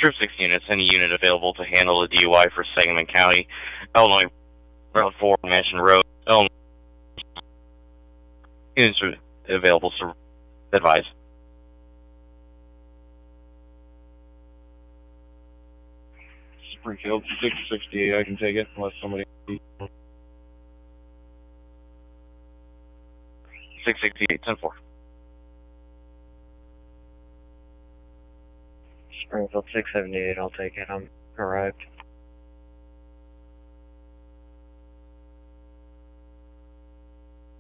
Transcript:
Trip 6 units, any unit available to handle a DUI for Sangamon County, Illinois, Route 4, Mansion Road, Illinois. Units are available, so advise. Springfield 668, I can take it unless somebody... 668, 10-4. Springfield 678, I'll take it. I'm arrived.